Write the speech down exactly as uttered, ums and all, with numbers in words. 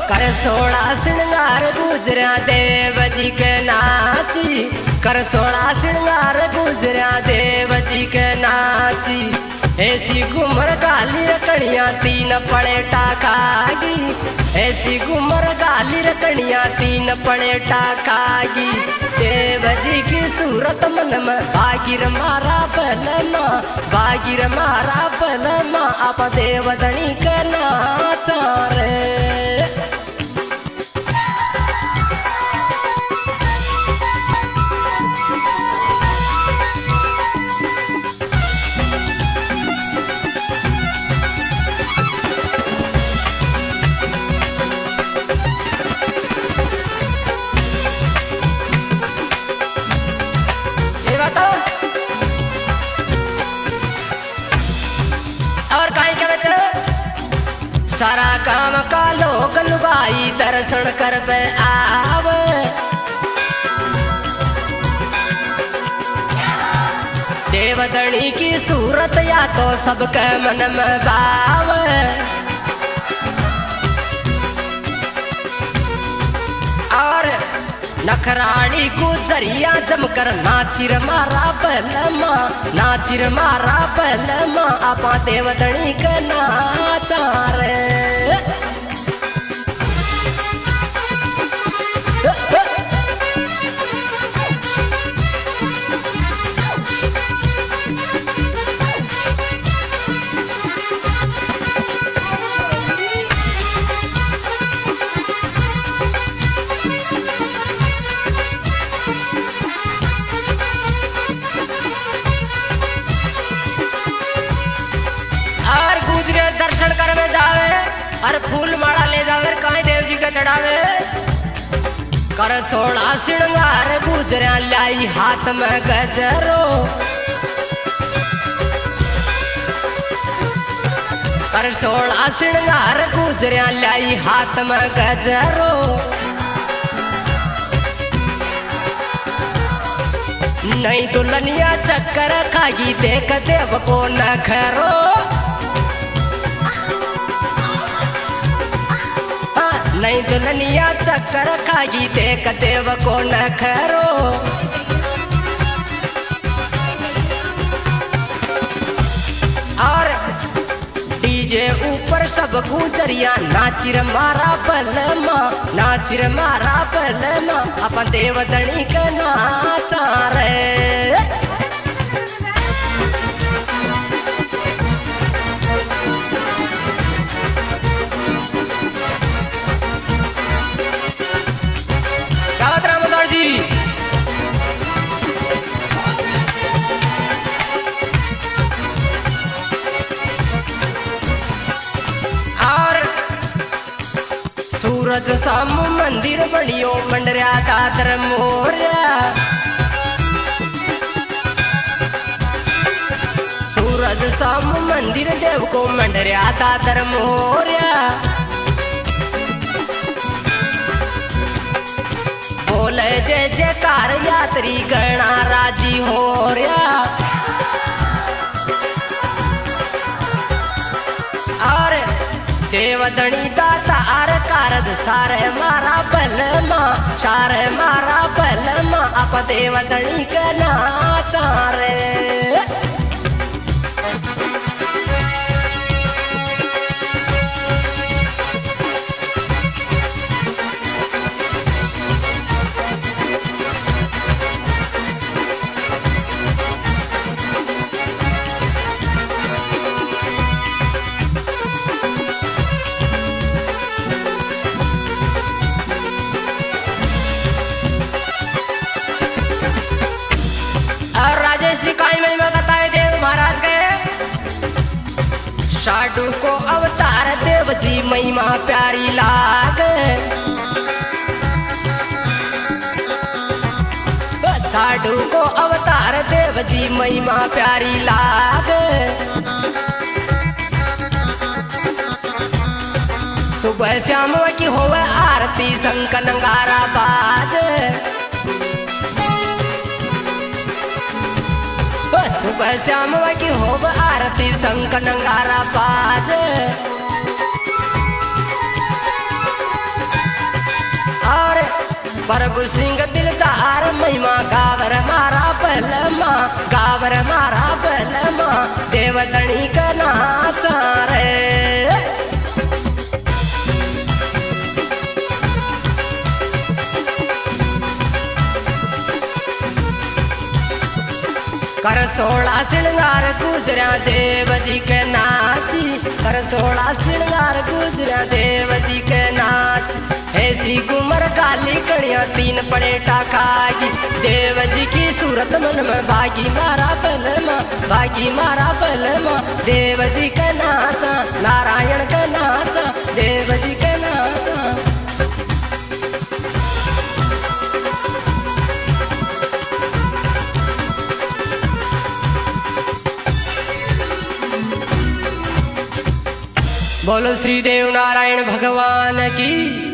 कर सोड़ा श्रृंगार गुजरा देव जी के नाची, कर सोड़ा श्रृंगार गुजरा देव जी के नाची। ऐसी घुमर गाली रकड़िया तीन पड़ेटा खागी, ऐसी घुमर गाली रकड़िया तीन पड़ेटा खागी। देव जी की सूरत मन में बागिर मारा बलमा, बागिर मारा बलमा आप देवदनी के नाचा रे। और काई कहते सारा काम का लोग लुगाई दर्शन कर पे आवे, देवदनी की सूरत या तो सबके मन में भावे। और नखरानी गुजरिया जमकर नाचिर मारा बलमा, नाचिर मारा बलमा आपा देवदनी के नाचा रे। दर्शन करवे जावे और फूल माला ले जावे काई देव जी का चढ़ावे। कर सोड़ा श्रृंगार गुजरा लाई हाथ में गजरो, कर सोड़ा श्रृंगार गुजरा लाई हाथ में गजरो। नहीं दुल्हनिया चक्कर खागी देख देव को नखरो, नहीं दुल्हनिया चक्कर खागी देख देव को नखरो। और डीजे ऊपर सब गुजरिया नाचिर मारा बलमा, नाचिर मारा बलमा अपन देवदनी के नाचा रे। सूरज साम मंदिर बड़ियो मंडरिया दादर मोरिया, सूरज साम मंदिर देव को मंडरिया दादर मोरिया। बोले जय जयकार यात्री गणा राजी हो रहा। और देवदनी दाता आर कारज सारे मारा बलमा, सारे मारा बलमा आप देवदनी के नाचा रे। साधु को अवतार देव जी महिमा प्यारी लागे, साधु को अवतार देव जी महिमा प्यारी लागे। सुबह शाम की होवे आरती शंख नगारा बाजे, सुबह शाम की होवे आरती शंख नगारा बाजे। प्रभु सिंह दिलदार महिमा गावर मारा बलमा गावर मारा बलमा देवतणी का नाचा रे। कर सोलह श्रृंगार गुजरा देव जी के नाची कर सोलह श्रृंगार गुजरा देव जी के नाच ऐसी कुमर काली कड़िया तीन पलेटा खागी देव जी की सूरत मन में भागी मारा बलमा भागी मारा बलमा देव जी के नाचा नारायण के नाचा देव जी के नाचा। बोलो श्री देव नारायण भगवान की।